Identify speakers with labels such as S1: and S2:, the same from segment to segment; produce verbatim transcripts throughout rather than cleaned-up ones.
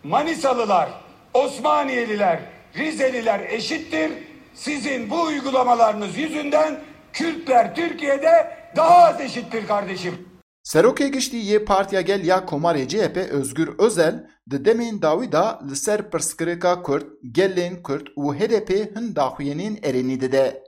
S1: Manisalılar, Osmaniyeliler, Rizeliler eşittir. Sizin bu uygulamalarınız yüzünden Kürtler Türkiye'de daha az eşittir kardeşim.
S2: Serokê giştî yê Partiya Gel ya Komarê C H P Özgür Özel di demên dawî da li ser pirsgirêka Kurd, gelên Kurd û H D P hin daxuyenên erênî dide.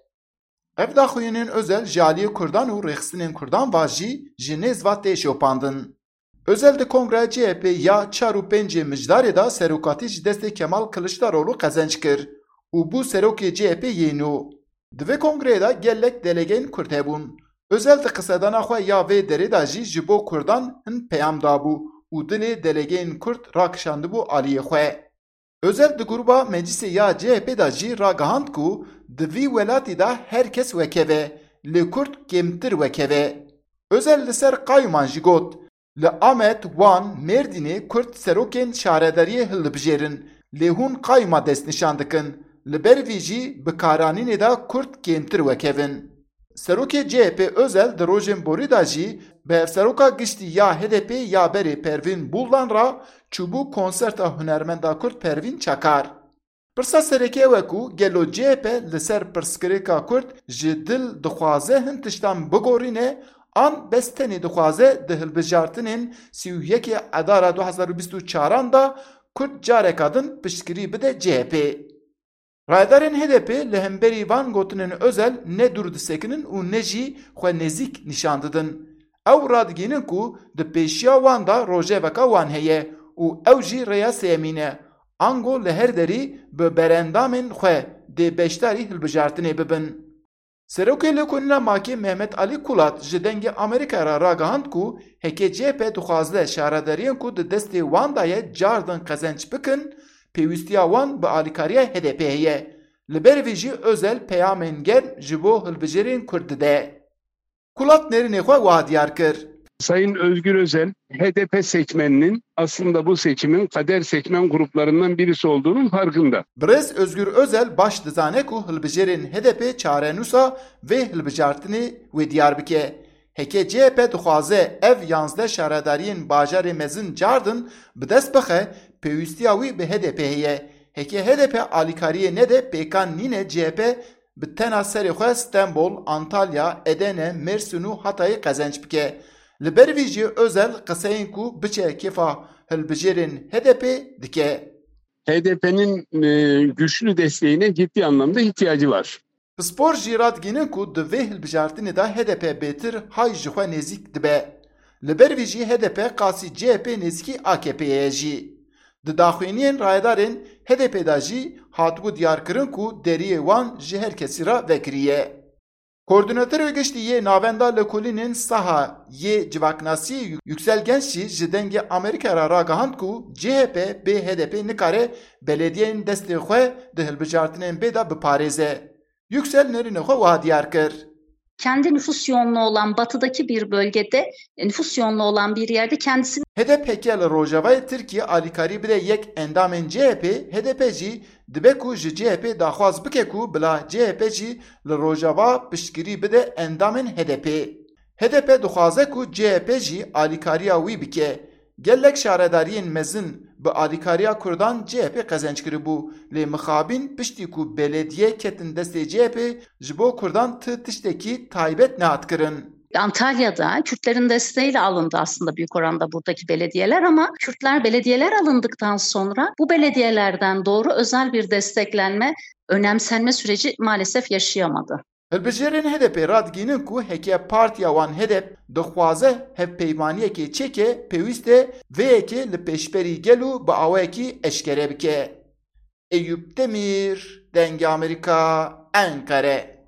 S2: Ev daxuyenên Özel ji aliyê Kurdan û rêxistinên Kurdan va jî ji nêzva tê şopandin. Özel di Kongreya C H P ya çar û pêncê mijdarê da serokatî ji destê Kemal Kılıçdaroğlu qezenc kir û bû serokê C H P yê nû. Di vê kongreyê da gelek delegeyên Kurd hebûn. Özel di qisedana xwe ya vê derê da jî ji bo Kurdan hin peyam dabû û dilê delegeyên Kurd rakişandibû aliyê xwe. Özel di gruba meclisê ya C H P da jî ragihand ku di vî welatî da herkes wekeve, lê Kurd kêmtir wekeve. Özel li ser qayûman jî got, li Amed, Wan, Mêrdînê Kurd serokên şaredariyê hildibijêrin, lê hûn qayûma dest nîşan dikin, li ber vî jî bi karanînê da Kurd kêmtir wekevin. Serokê C H P Özel di rojên borî da jî bi hevseroka giştî ya H D P ya berê Pervîn Buldan ra çûbû konserta hunermenda Kurd Pervîn Çakar. Pirsa sereke ew e ku gelo C H P li ser pirsgirêka Kurd ji dil dixwaze hin tiştan bigorîne an bes tenê dixwaze di hilbijartinên sî û yekê Edara du hezar û bîst û çaran da Kurd careka din piştgirî bide C H P. Raydarên H D P li hemberî van gotinên Özel ne dûr disekinin û ne jî xwe nêzik nîşan didin. Ew radigînin ku di pêşiya wan da rojeveka wan heye û ew jî rêya sêyemîn e. Ango li her derî bi berendamên xwe dê beşdarî hilbijartinê bibin. Serokê Lêkolîna Makê Mehmet Alî Kulat ji dengê Amerîkaya ra ragihand ku heke C H P dixwaze şaredariyên ku di destê wan da ye cardin qezenc bikin, pêwîstiya wan bi alîkariya H D P heye. Li ber vî jî Özel peyamên germ ji bo hilbijêrên Kurd dide. Kulat nêrînê xwe wiha diyar kir.
S3: Sayın Özgür Özel, H D P seçmeninin aslında bu seçimin kader seçmen gruplarından birisi olduğunun farkında.
S2: Birêz Özgür Özel baş dizane ku hilbijêrên H D P çarenûsa vê hilbijartinê wê diyar bike. Heke C H P dixwaze ev yanzde şaredariyên bajarê mezin cardin bi dest bixe, pêwîstiya wî bi H D P heye. Heke H D P alîkariyê nede pêkan nîne C H P bi tena serê xwe Stenbol, Antalya, Edene, Mersin û Hatayê qezenc bike. Li ber vî jî Özel qiseyên ku biçe kêfa hilbijêrên H D P dike.
S3: H D P'nin e, güçlü desteğine ciddi anlamda ihtiyacı var.
S2: Spor jî radgînin ku di vê hilbijartinê da H D P bêtir hay ji xwe nêzik dibe. Li ber vî jî H D P qasî C H P nêzîkî A K P'ye ye jî. Di daxuyeniyên rayedarên H D P da jî hatibû diyarkirin ku deriyê wan ji her kesî ra vekiriye. Koordinatörê giştî yê navenda Lêkolînên saha yê civaknasiyê Yüksel Genç jî ji dengê Amerîkaya ra ragihand ku C H P bê H D P nikare belediyeyên destê xwe di hilbijartinên bê da biparêze. Yüksel nêrînê xwe wiha diyar kir.
S4: Kendi nüfus yoğunluğu olan batıdaki bir bölgede, nüfus yoğunluğu olan bir yerde kendisini...
S2: H D P li Rojavayê Tirkiye alîkarî bide yek endamên C H P, H D P jî dibe ku ji C H P daxwaz bike ku bila C H P jî li Rojava piştgirî bide endamên H D P. H D P dixwaze ku C H P jî alîkariya wî bike. Gelek şaredariyên mezin bi alîkariya Kurdan C H P qezenc kiribû, lê mixabîn piştî ku belediye ketin destê C H P ji bo Kurdan ti tiştekî taybet nehat kirin.
S4: Antalya'da Kürtlerin desteğiyle alındı aslında büyük oranda buradaki belediyeler ama Kürtler belediyeler alındıktan sonra bu belediyelerden doğru özel bir desteklenme, önemsenme süreci maalesef yaşayamadı.
S2: Hilbijêrên H D P radgînin ku heke Partiya wan H D P dixwaze hevpeymaniyekê çêke pêwîst e vê yekê li pêşberî gel û bi awayekî eşkere bike. Eyüp Demir, Dengê Amerîka, Ankara.